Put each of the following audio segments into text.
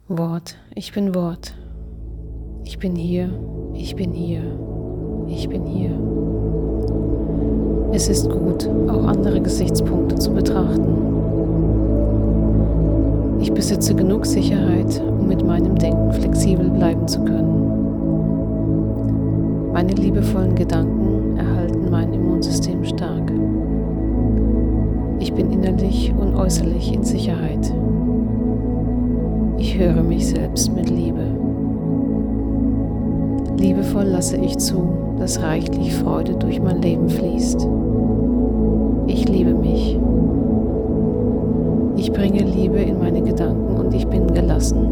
Wort, ich bin Wort. Ich bin hier, ich bin hier, ich bin hier. Es ist gut, auch andere Gesichtspunkte zu betrachten. Ich besitze genug Sicherheit, um mit meinem Denken flexibel bleiben zu können. Meine liebevollen Gedanken erhalten mein Immunsystem stark. Ich bin innerlich und äußerlich in Sicherheit. Ich höre mich selbst mit Liebe. Liebevoll lasse ich zu, dass reichlich Freude durch mein Leben fließt. Ich liebe mich. Ich bringe Liebe in meine Gedanken und ich bin gelassen.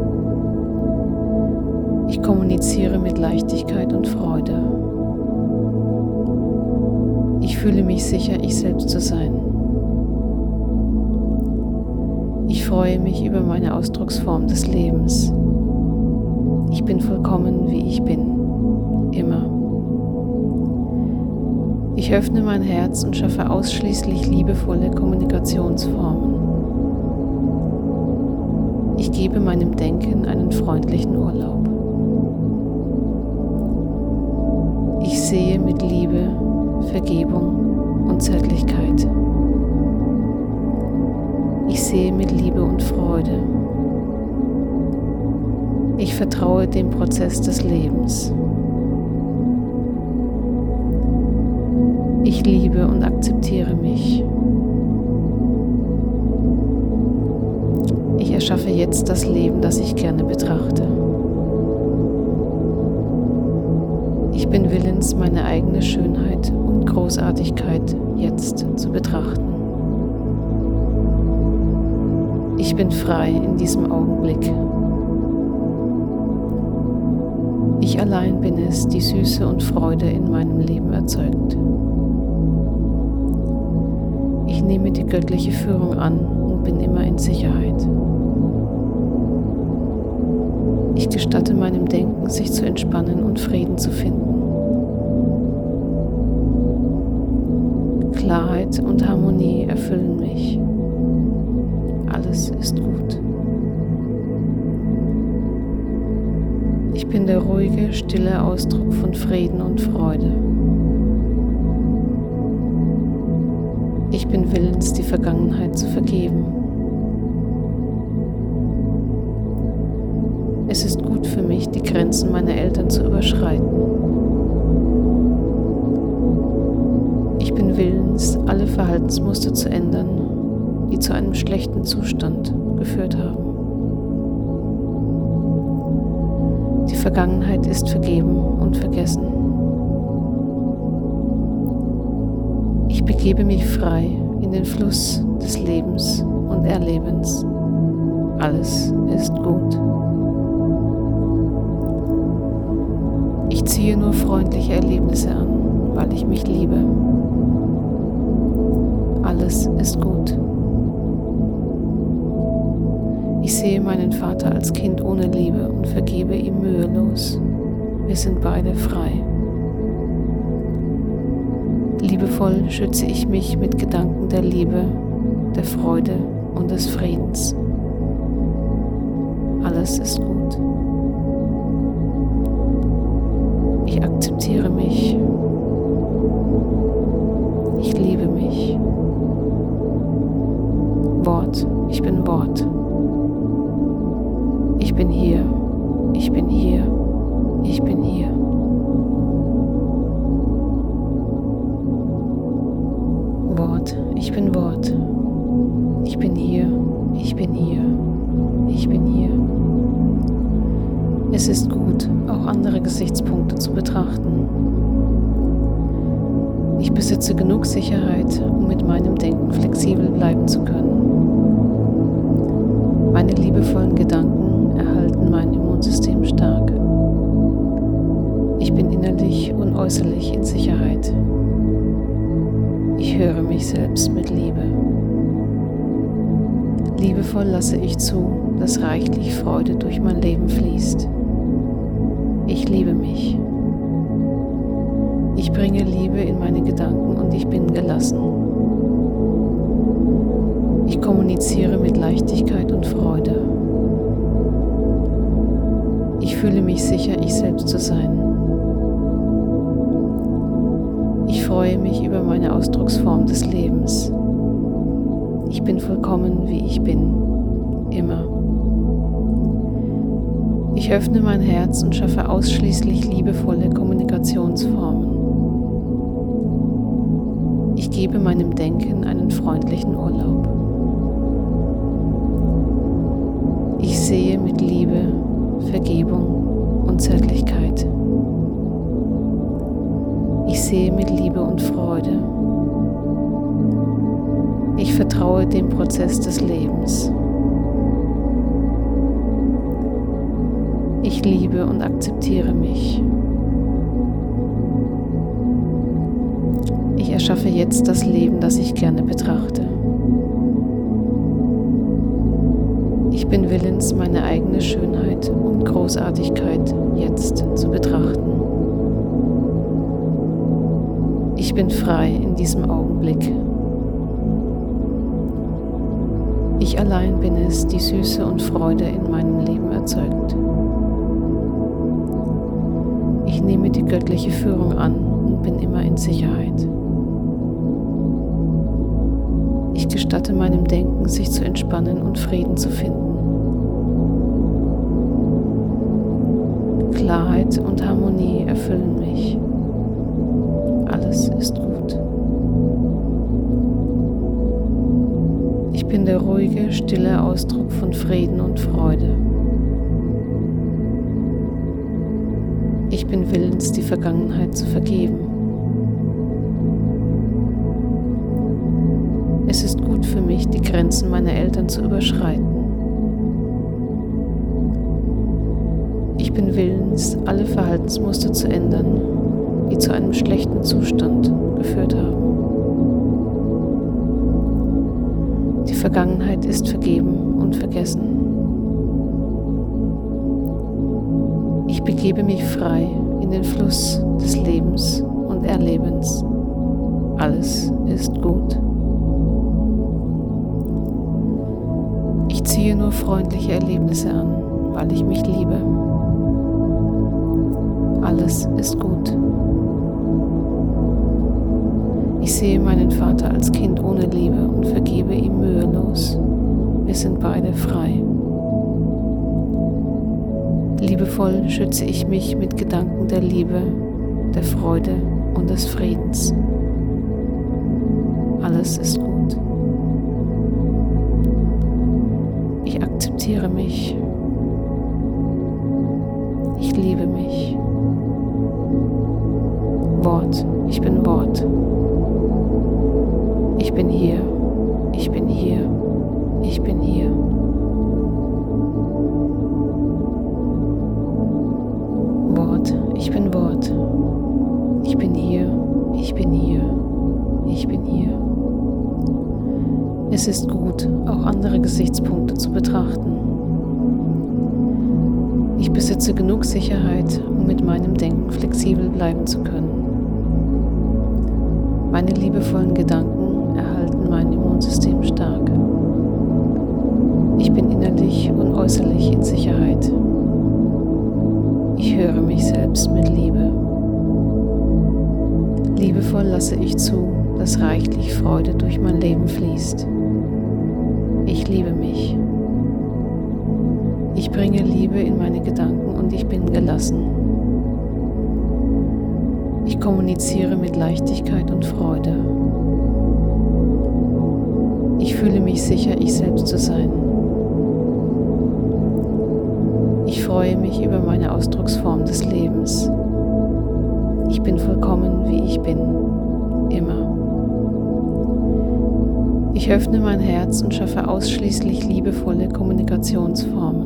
Ich kommuniziere mit Leichtigkeit und Freude. Ich fühle mich sicher, ich selbst zu sein. Ich freue mich über meine Ausdrucksform des Lebens. Ich bin vollkommen, wie ich bin, immer. Ich öffne mein Herz und schaffe ausschließlich liebevolle Kommunikationsformen. Ich gebe meinem Denken einen freundlichen Urlaub. Ich sehe mit Liebe, Vergebung und Zärtlichkeit. Ich sehe mit Liebe und Freude. Ich vertraue dem Prozess des Lebens. Ich liebe und akzeptiere mich. Ich erschaffe jetzt das Leben, das ich gerne betrachte. Ich bin willens, meine eigene Schönheit und Großartigkeit jetzt zu betrachten. Ich bin frei in diesem Augenblick. Ich allein bin es, die Süße und Freude in meinem Leben erzeugt. Ich nehme die göttliche Führung an und bin immer in Sicherheit. Ich gestatte meinem Denken, sich zu entspannen und Frieden zu finden. Klarheit und Harmonie erfüllen mich. Alles ist gut. Ich bin der ruhige, stille Ausdruck von Frieden und Freude. Ich bin willens, die Vergangenheit zu vergeben. Es ist gut für mich, die Grenzen meiner Eltern zu überschreiten. Ich bin willens, alle Verhaltensmuster zu ändern, die zu einem schlechten Zustand geführt haben. Die Vergangenheit ist vergeben und vergessen. Ich begebe mich frei in den Fluss des Lebens und Erlebens. Alles ist gut. Ich ziehe nur freundliche Erlebnisse an, weil ich mich liebe. Alles ist gut. Ich sehe meinen Vater als Kind ohne Liebe und vergebe ihm mühelos. Wir sind beide frei. Liebevoll schütze ich mich mit Gedanken der Liebe, der Freude und des Friedens. Alles ist gut. Ich akzeptiere mich. Ich liebe mich. Wort, ich bin Wort. Ich bin hier, ich bin hier, ich bin hier. Wort, ich bin Wort. Ich bin hier, ich bin hier, ich bin hier. Es ist gut, auch andere Gesichtspunkte zu betrachten. Ich besitze genug Sicherheit, um mit meinem Denken flexibel bleiben zu können. Meine liebevollen Gedanken erhalten mein Immunsystem stark. Ich bin innerlich und äußerlich in Sicherheit. Ich höre mich selbst mit Liebe. Liebevoll lasse ich zu, dass reichlich Freude durch mein Leben fließt. Ich liebe mich. Ich bringe Liebe in meine Gedanken und ich bin gelassen. Ich kommuniziere mit Leichtigkeit und Freude. Ich fühle mich sicher, ich selbst zu sein. Ich freue mich über meine Ausdrucksform des Lebens. Ich bin vollkommen, wie ich bin, immer. Ich öffne mein Herz und schaffe ausschließlich liebevolle Kommunikationsformen. Ich gebe meinem Denken einen freundlichen Urlaub. Ich sehe mit Liebe, Vergebung und Zärtlichkeit. Ich sehe mit Liebe und Freude. Ich vertraue dem Prozess des Lebens. Ich liebe und akzeptiere mich. Ich erschaffe jetzt das Leben, das ich gerne betrachte. Ich bin willens, meine eigene Schönheit und Großartigkeit jetzt zu betrachten. Ich bin frei in diesem Augenblick. Ich allein bin es, die Süße und Freude in meinem Leben erzeugt. Ich nehme die göttliche Führung an und bin immer in Sicherheit. Ich gestatte meinem Denken, sich zu entspannen und Frieden zu finden. Klarheit und Harmonie erfüllen mich. Alles ist gut. Ich bin der ruhige, stille Ausdruck von Frieden und Freude. Ich bin willens, die Vergangenheit zu vergeben. Es ist gut für mich, die Grenzen meiner Eltern zu überschreiten. Ich bin willens, alle Verhaltensmuster zu ändern, die zu einem schlechten Zustand geführt haben. Die Vergangenheit ist vergeben und vergessen. Ich begebe mich frei in den Fluss des Lebens und Erlebens. Alles ist gut. Ich ziehe nur freundliche Erlebnisse an, weil ich mich liebe. Alles ist gut. Ich sehe meinen Vater als Kind ohne Liebe und vergebe ihm mühelos. Wir sind beide frei. Liebevoll schütze ich mich mit Gedanken der Liebe, der Freude und des Friedens. Alles ist gut. Ich akzeptiere mich. Ich liebe mich. Wort, ich bin Wort. Ich bin hier. Ich bin hier. Ich bin hier. Wort, ich bin Wort. Ich bin hier. Ich bin hier. Ich bin hier. Es ist gut, auch andere Gesichtspunkte zu betrachten. Ich besitze genug Sicherheit, um mit meinem Denken flexibel bleiben zu können. Meine liebevollen Gedanken erhalten mein Immunsystem stark. Ich bin innerlich und äußerlich in Sicherheit. Ich höre mich selbst mit Liebe. Liebevoll lasse ich zu, dass reichlich Freude durch mein Leben fließt. Ich liebe mich. Ich bringe Liebe in meine Gedanken und ich bin gelassen. Ich kommuniziere mit Leichtigkeit und Freude. Ich fühle mich sicher, ich selbst zu sein. Ich freue mich über meine Ausdrucksform des Lebens. Ich bin vollkommen, wie ich bin, immer. Ich öffne mein Herz und schaffe ausschließlich liebevolle Kommunikationsformen.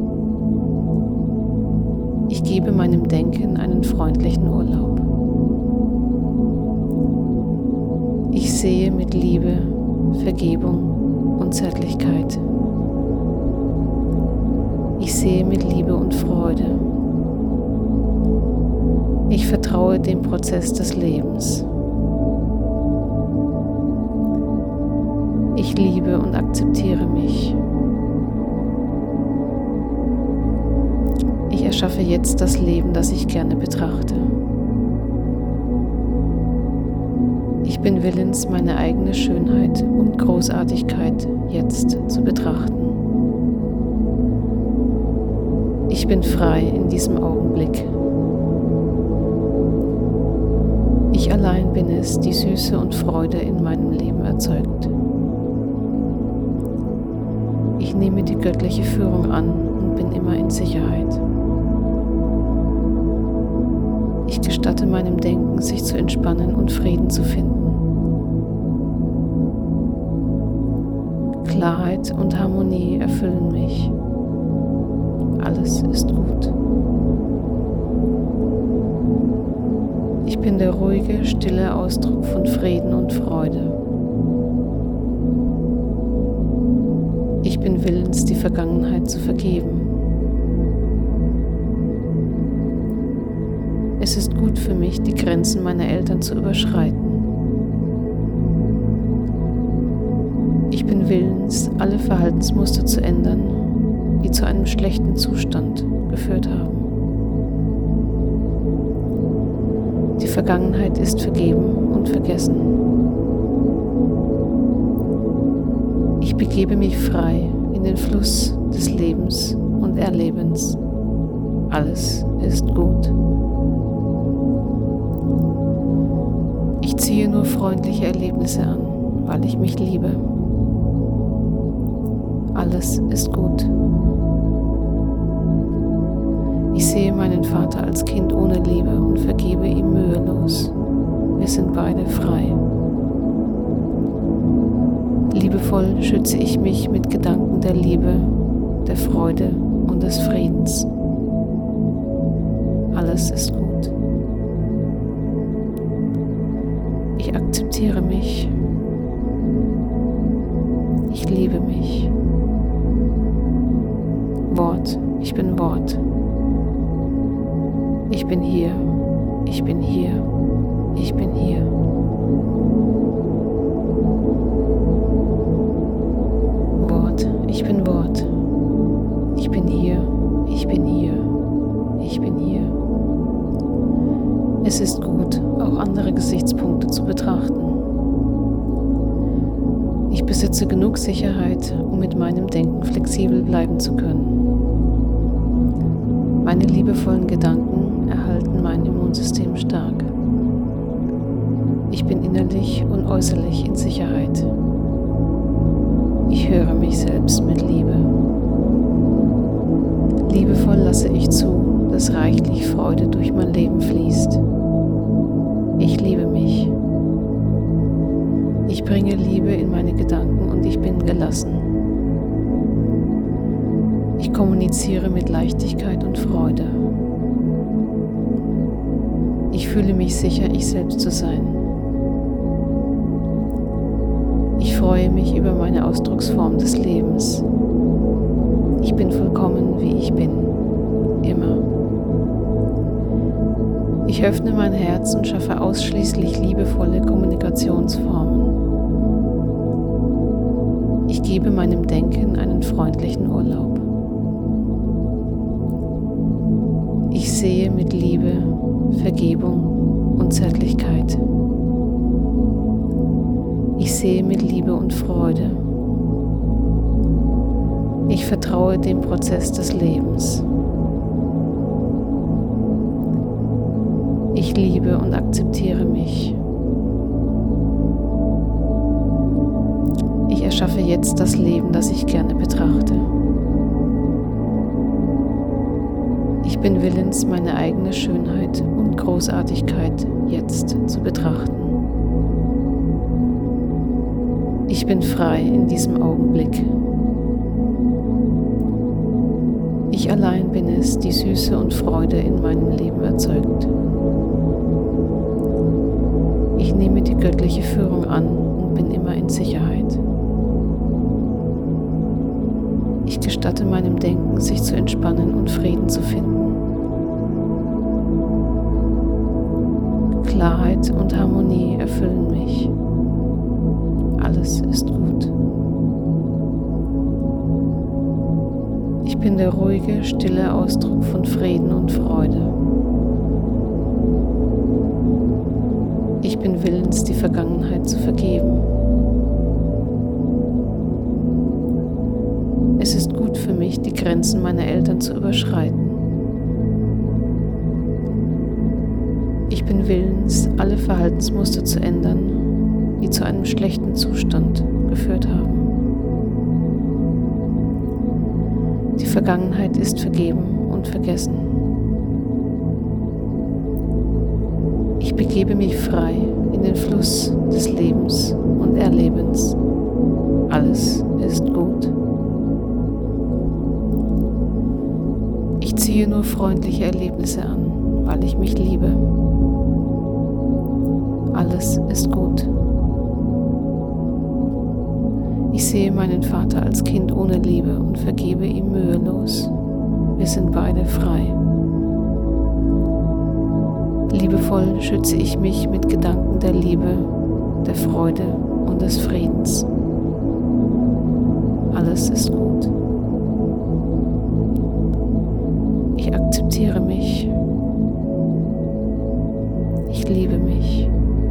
Ich gebe meinem Denken einen freundlichen Urlaub. Ich sehe mit Liebe, Vergebung und Zärtlichkeit. Ich sehe mit Liebe und Freude. Ich vertraue dem Prozess des Lebens. Ich liebe und akzeptiere mich. Ich erschaffe jetzt das Leben, das ich gerne betrachte. Ich bin willens, meine eigene Schönheit und Großartigkeit jetzt zu betrachten. Ich bin frei in diesem Augenblick. Ich allein bin es, die Süße und Freude in meinem Leben erzeugt. Ich nehme die göttliche Führung an und bin immer in Sicherheit. Ich gestatte meinem Denken, sich zu entspannen und Frieden zu finden. Klarheit und Harmonie erfüllen mich. Alles ist gut. Ich bin der ruhige, stille Ausdruck von Frieden und Freude. Ich bin willens, die Vergangenheit zu vergeben. Es ist gut für mich, die Grenzen meiner Eltern zu überschreiten. Ich bin willens, alle Verhaltensmuster zu ändern, die zu einem schlechten Zustand geführt haben. Die Vergangenheit ist vergeben und vergessen. Ich begebe mich frei in den Fluss des Lebens und Erlebens. Alles ist gut. Ich ziehe nur freundliche Erlebnisse an, weil ich mich liebe. Alles ist gut. Ich sehe meinen Vater als Kind ohne Liebe und vergebe ihm mühelos. Wir sind beide frei. Liebevoll schütze ich mich mit Gedanken der Liebe, der Freude und des Friedens. Alles ist gut. Ich akzeptiere mich. Ich liebe mich. Wort, ich bin Wort. Ich bin hier, ich bin hier, ich bin hier. Wort, ich bin Wort. Ich bin hier, ich bin hier, ich bin hier. Es ist gut, auch andere Gesichtspunkte zu betrachten. Ich besitze genug Sicherheit, um mit meinem Denken flexibel bleiben zu können. Meine liebevollen Gedanken erhalten mein Immunsystem stark. Ich bin innerlich und äußerlich in Sicherheit. Ich höre mich selbst mit Liebe. Liebevoll lasse ich zu, dass reichlich Freude durch mein Leben fließt. Ich liebe mich. Ich bringe Liebe in meine Gedanken und ich bin gelassen. Ich kommuniziere mit Leichtigkeit und Freude. Ich fühle mich sicher, ich selbst zu sein. Ich freue mich über meine Ausdrucksform des Lebens. Ich bin vollkommen, wie ich bin, immer. Ich öffne mein Herz und schaffe ausschließlich liebevolle Kommunikationsformen. Ich gebe meinem Denken einen freundlichen Urlaub. Ich sehe mit Liebe, Vergebung und Zärtlichkeit. Ich sehe mit Liebe und Freude. Ich vertraue dem Prozess des Lebens. Ich liebe und akzeptiere mich. Ich erschaffe jetzt das Leben, das ich gerne betrachte. Ich bin willens, meine eigene Schönheit und Großartigkeit jetzt zu betrachten. Ich bin frei in diesem Augenblick. Ich allein bin es, die Süße und Freude in meinem Leben erzeugt. Ich nehme die göttliche Führung an und bin immer in Sicherheit. Ich gestatte meinem Denken, sich zu entspannen und Frieden zu finden. Klarheit und Harmonie erfüllen mich. Alles ist gut. Ich bin der ruhige, stille Ausdruck von Frieden und Freude. Ich bin willens, die Vergangenheit zu vergeben. Es ist gut für mich, die Grenzen meiner Eltern zu überschreiten. Ich bin willens, alle Verhaltensmuster zu ändern, die zu einem schlechten Zustand geführt haben. Die Vergangenheit ist vergeben und vergessen. Ich begebe mich frei in den Fluss des Lebens und Erlebens. Alles ist gut. Ich ziehe nur freundliche Erlebnisse an, weil ich mich liebe. Alles ist gut. Ich sehe meinen Vater als Kind ohne Liebe und vergebe ihm mühelos. Wir sind beide frei. Liebevoll schütze ich mich mit Gedanken der Liebe, der Freude und des Friedens. Alles ist gut. Ich akzeptiere mich. Ich liebe mich.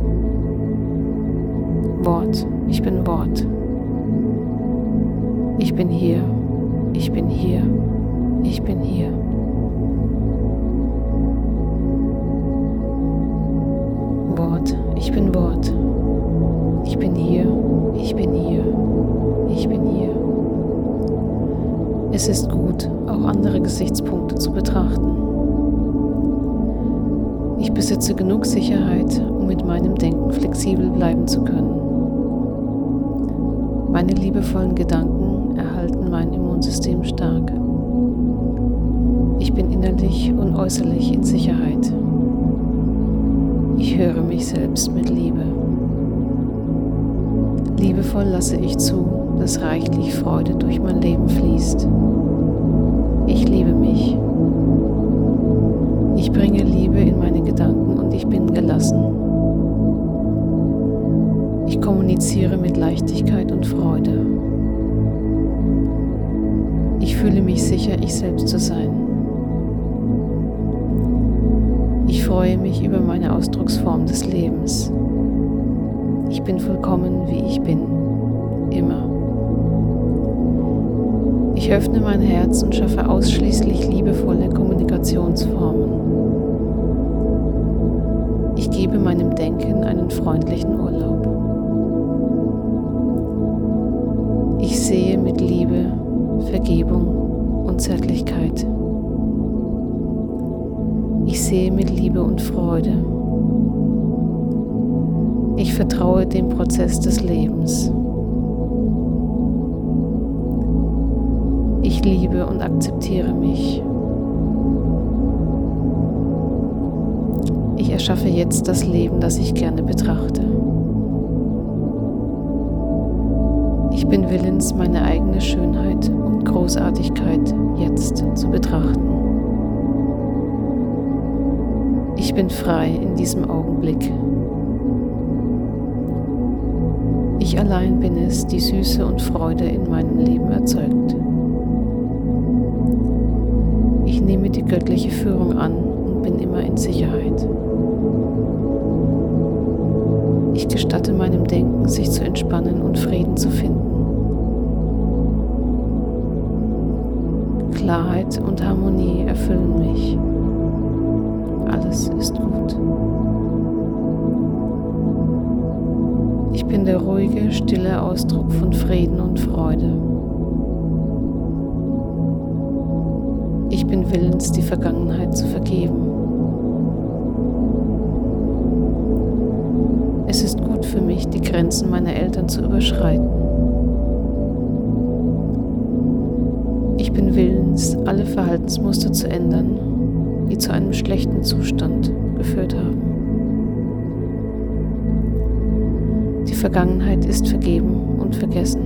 Wort, ich bin Wort. Ich bin hier, ich bin hier, ich bin hier. Wort, ich bin Wort. Ich bin hier, ich bin hier, ich bin hier. Es ist gut, auch andere Gesichtspunkte zu betrachten. Ich besitze genug Sicherheit, um mit meinem Denken flexibel bleiben zu können. Meine liebevollen Gedanken erhalten mein Immunsystem stark. Ich bin innerlich und äußerlich in Sicherheit. Ich höre mich selbst mit Liebe. Liebevoll lasse ich zu, dass reichlich Freude durch mein Leben fließt. Ich liebe mich. Ich bringe Liebe in meine Gedanken und ich bin gelassen. Ich kommuniziere mit Leichtigkeit und Freude. Ich fühle mich sicher, ich selbst zu sein. Ich freue mich über meine Ausdrucksform des Lebens. Ich bin vollkommen, wie ich bin, immer. Ich öffne mein Herz und schaffe ausschließlich liebevolle Kommunikationsformen. Ich gebe meinem Denken einen freundlichen Urlaub. Ich sehe mit Liebe, Vergebung und Zärtlichkeit. Ich sehe mit Liebe und Freude. Ich vertraue dem Prozess des Lebens. Ich liebe und akzeptiere mich. Ich erschaffe jetzt das Leben, das ich gerne betrachte. Ich bin willens, meine eigene Schönheit und Großartigkeit jetzt zu betrachten. Ich bin frei in diesem Augenblick. Ich allein bin es, die Süße und Freude in meinem Leben erzeugt. Ich nehme die göttliche Führung an und bin immer in Sicherheit. Ich gestatte meinem Denken, sich zu entspannen und Frieden zu finden. Klarheit und Harmonie erfüllen mich. Alles ist gut. Ich bin der ruhige, stille Ausdruck von Frieden und Freude. Ich bin willens, die Vergangenheit zu vergeben. Es ist gut für mich, die Grenzen meiner Eltern zu überschreiten. Ich bin willens, alle Verhaltensmuster zu ändern, die zu einem schlechten Zustand geführt haben. Die Vergangenheit ist vergeben und vergessen.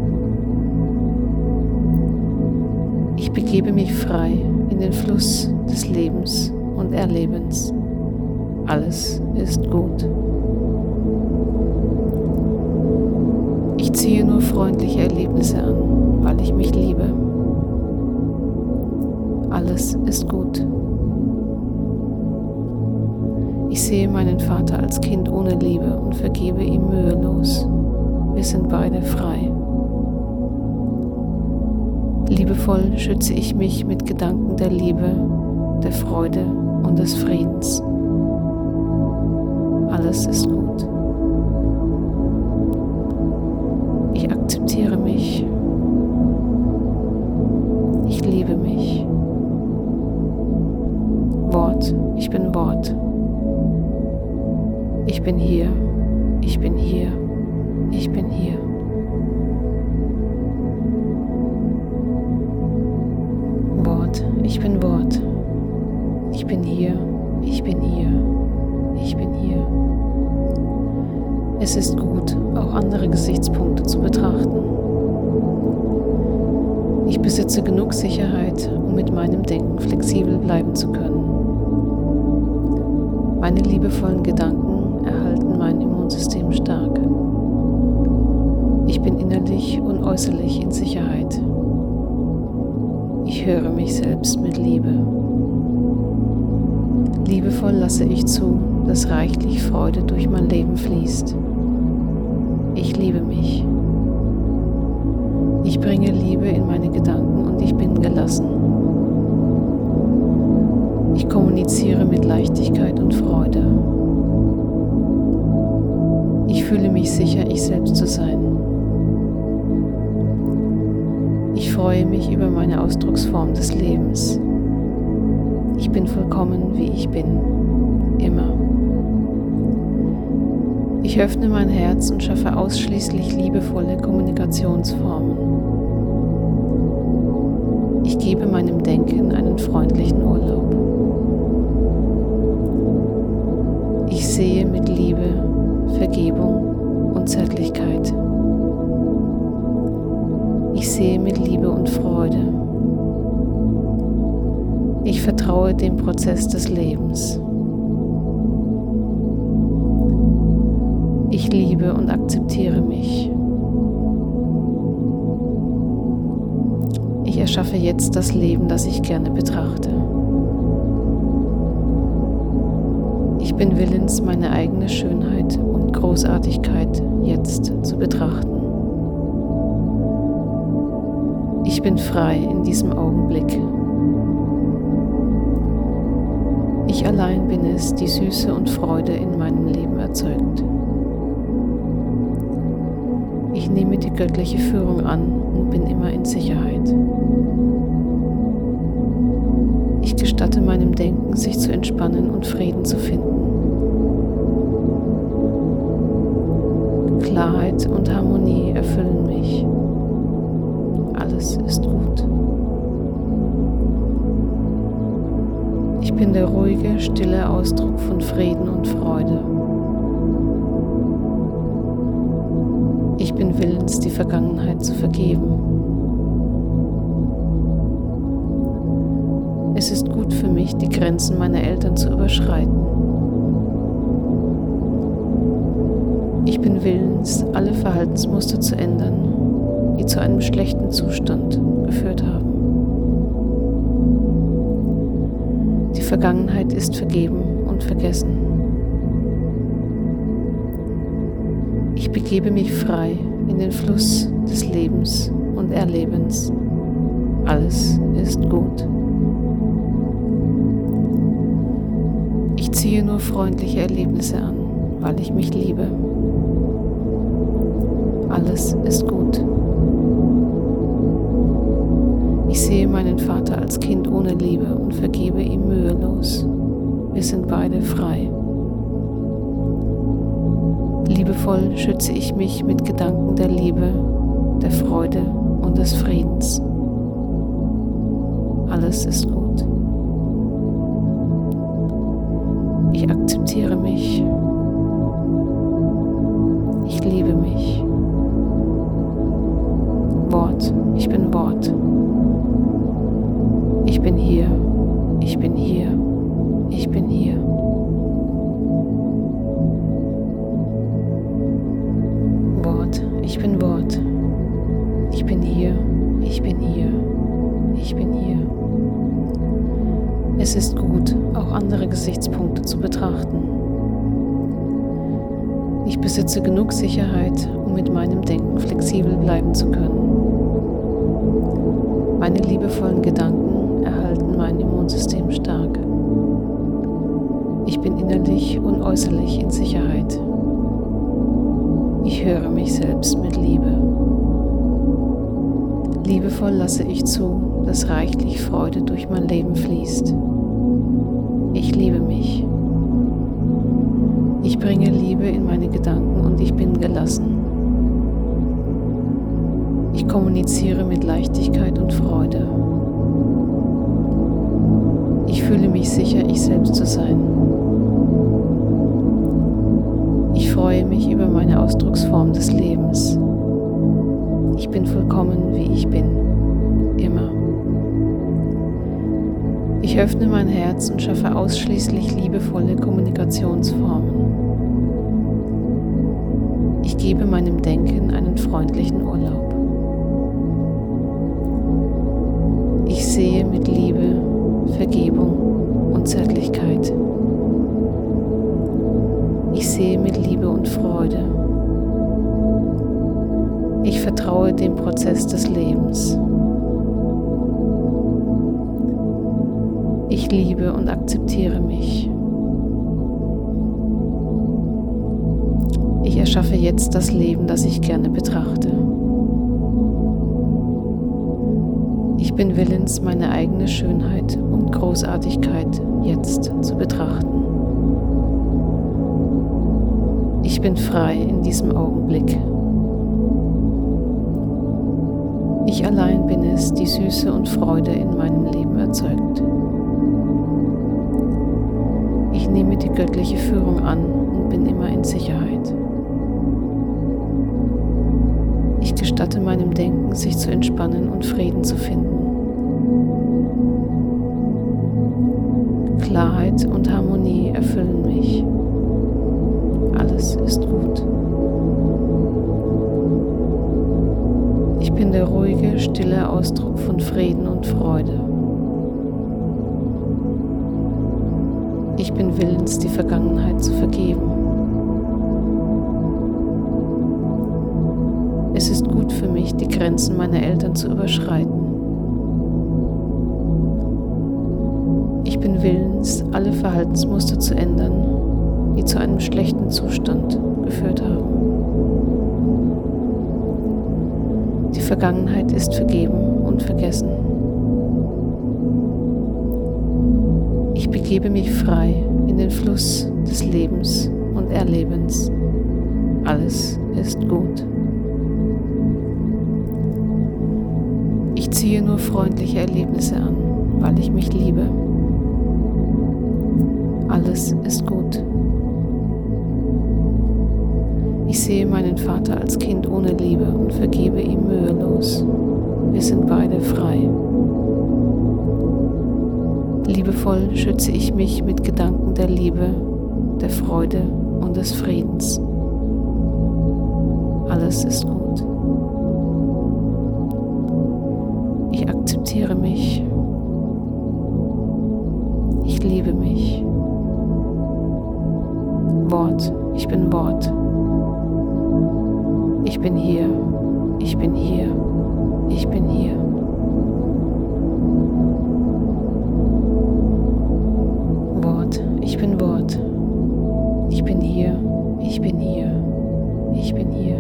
Ich begebe mich frei in den Fluss des Lebens und Erlebens. Alles ist gut. Ich ziehe nur freundliche Erlebnisse an, weil ich mich liebe. Alles ist gut. Ich sehe meinen Vater als Kind ohne Liebe und vergebe ihm mühelos. Wir sind beide frei. Liebevoll schütze ich mich mit Gedanken der Liebe, der Freude und des Friedens. Alles ist gut. Ich akzeptiere mich. Ich liebe mich. Wort, ich bin Wort. Ich bin hier, ich bin hier, ich bin hier. Wort, ich bin Wort. Ich bin hier, ich bin hier, ich bin hier. Es ist gut, auch andere Gesichtspunkte zu betrachten. Ich besitze genug Sicherheit, um mit meinem Denken flexibel bleiben zu können. Meine liebevollen Gedanken erhalten mein Immunsystem stark. Ich bin innerlich und äußerlich in Sicherheit. Ich höre mich selbst mit Liebe. Liebevoll lasse ich zu, dass reichlich Freude durch mein Leben fließt. Ich liebe mich. Ich bringe Liebe in meine Gedanken und ich bin gelassen. Ich kommuniziere mit Leichtigkeit und Freude. Ich fühle mich sicher, ich selbst zu sein. Ich freue mich über meine Ausdrucksform des Lebens. Ich bin vollkommen, wie ich bin, immer. Ich öffne mein Herz und schaffe ausschließlich liebevolle Kommunikationsformen. Ich gebe meinem Denken einen freundlichen Urlaub. Ich sehe mit Liebe, Vergebung und Zärtlichkeit. Ich sehe mit Liebe und Freude. Ich vertraue dem Prozess des Lebens. Ich liebe und akzeptiere mich. Ich erschaffe jetzt das Leben, das ich gerne betrachte. Ich bin willens, meine eigene Schönheit und Großartigkeit jetzt zu betrachten. Ich bin frei in diesem Augenblick. Ich allein bin es, die Süße und Freude in meinem Leben erzeugt. Ich nehme die göttliche Führung an und bin immer in Sicherheit. Ich gestatte meinem Denken, sich zu entspannen und Frieden zu finden. Klarheit und Harmonie erfüllen mich. Alles ist gut. Ich bin der ruhige, stille Ausdruck von Frieden und Freude. Ich bin willens, die Vergangenheit zu vergeben. Es ist gut für mich, die Grenzen meiner Eltern zu überschreiten. Ich bin willens, alle Verhaltensmuster zu ändern, die zu einem schlechten Zustand geführt haben. Die Vergangenheit ist vergeben und vergessen. Ich begebe mich frei in den Fluss des Lebens und Erlebens. Alles ist gut. Ich ziehe nur freundliche Erlebnisse an, weil ich mich liebe. Alles ist gut. Ich sehe meinen Vater als Kind ohne Liebe und vergebe ihm mühelos. Wir sind beide frei. Liebevoll schütze ich mich mit Gedanken der Liebe, der Freude und des Friedens. Alles ist gut. Ich akzeptiere mich. Ich liebe mich. Wort, ich bin Wort. Ich bin hier, ich bin hier, ich bin hier. Wort, ich bin Wort. Ich bin hier, ich bin hier, ich bin hier. Es ist gut, auch andere Gesichtspunkte zu betrachten. Ich besitze genug Sicherheit, um mit meinem Denken flexibel bleiben zu können. Meine liebevollen Gedanken erhalten mein Immunsystem stark. Ich bin innerlich und äußerlich in Sicherheit. Ich höre mich selbst mit Liebe. Liebevoll lasse ich zu, dass reichlich Freude durch mein Leben fließt. Ich liebe mich. Ich bringe Liebe in meine Gedanken und ich bin gelassen. Ich kommuniziere mit Leichtigkeit und Freude. Ich fühle mich sicher, ich selbst zu sein. Ich freue mich über meine Ausdrucksform des Lebens. Ich bin vollkommen, wie ich bin, immer. Ich öffne mein Herz und schaffe ausschließlich liebevolle Kommunikationsformen. Ich gebe meinem Denken einen freundlichen Urlaub. Ich sehe mit Liebe, Vergebung und Zärtlichkeit. Ich sehe mit Liebe und Freude. Ich vertraue dem Prozess des Lebens. Ich liebe und akzeptiere mich. Ich erschaffe jetzt das Leben, das ich gerne betrachte. Ich bin willens, meine eigene Schönheit und Großartigkeit jetzt zu betrachten. Ich bin frei in diesem Augenblick. Ich allein bin es, die Süße und Freude in meinem Leben erzeugt. Ich nehme die göttliche Führung an und bin immer in Sicherheit. Ich gestatte meinem Denken, sich zu entspannen und Frieden zu finden. Klarheit und Harmonie erfüllen mich. Alles ist gut. Ich bin der ruhige, stille Ausdruck von Frieden und Freude. Ich bin willens, die Vergangenheit zu vergeben. Es ist gut für mich, die Grenzen meiner Eltern zu überschreiten. Ich bin willens, alle Verhaltensmuster zu ändern, die zu einem schlechten Zustand geführt haben. Die Vergangenheit ist vergeben und vergessen. Ich begebe mich frei in den Fluss des Lebens und Erlebens. Alles ist gut. Ich ziehe nur freundliche Erlebnisse an, weil ich mich liebe. Alles ist gut. Ich sehe meinen Vater als Kind ohne Liebe und vergebe ihm mühelos. Wir sind beide frei. Liebevoll schütze ich mich mit Gedanken der Liebe, der Freude und des Friedens. Alles ist gut. Ich akzeptiere mich. Ich liebe mich. Wort, ich bin Wort. Ich bin hier, ich bin hier, ich bin hier. Wort, ich bin Wort. Ich bin hier, ich bin hier, ich bin hier.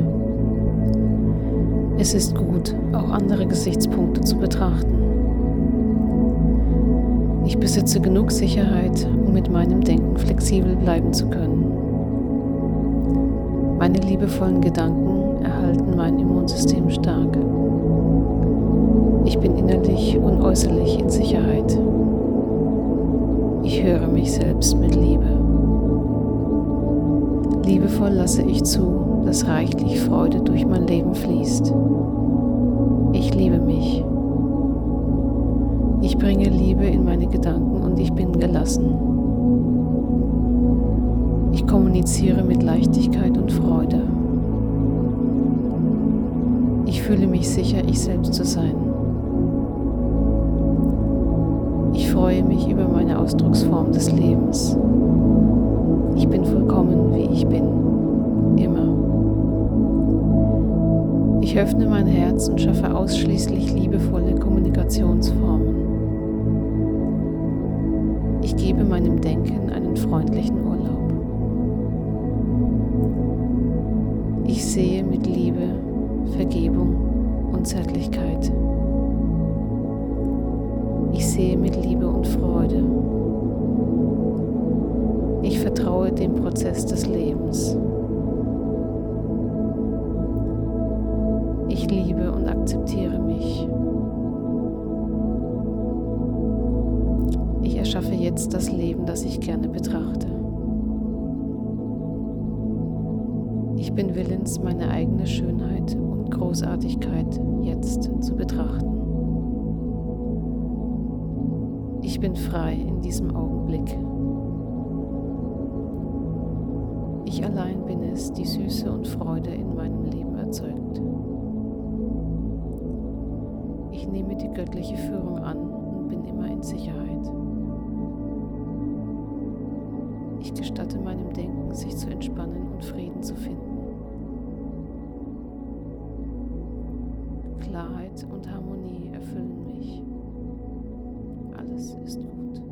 Es ist gut, auch andere Gesichtspunkte zu betrachten. Ich besitze genug Sicherheit, um mit meinem Denken flexibel bleiben zu können. Meine liebevollen Gedanken erhalten mein Immunsystem stark. Ich bin innerlich und äußerlich in Sicherheit. Ich höre mich selbst mit Liebe. Liebevoll lasse ich zu, dass reichlich Freude durch mein Leben fließt. Ich liebe mich. Ich bringe Liebe in meine Gedanken und ich bin gelassen. Ich kommuniziere mit Leichtigkeit und Freude. Ich fühle mich sicher, ich selbst zu sein. Ich Ich freue mich über meine Ausdrucksform des Lebens. Ich bin vollkommen, wie ich bin, immer. Ich öffne mein Herz und schaffe ausschließlich liebevolle Kommunikationsformen. Ich gebe meinem Denken einen freundlichen Urlaub. Ich sehe mit Liebe, Vergebung und Zärtlichkeit. Ich sehe mit Liebe und Freude. Ich vertraue dem Prozess des Lebens. Ich liebe und akzeptiere mich. Ich erschaffe jetzt das Leben, das ich gerne betrachte. Ich bin willens, meine eigene Schönheit und Großartigkeit jetzt zu betrachten. Ich bin frei in diesem Augenblick. Ich allein bin es, die Süße und Freude in meinem Leben erzeugt. Ich nehme die göttliche Führung an und bin immer in Sicherheit. Ich gestatte meinem Denken, sich zu entspannen und Frieden zu finden. Klarheit und Harmonie erfüllen mich. Alles ist gut.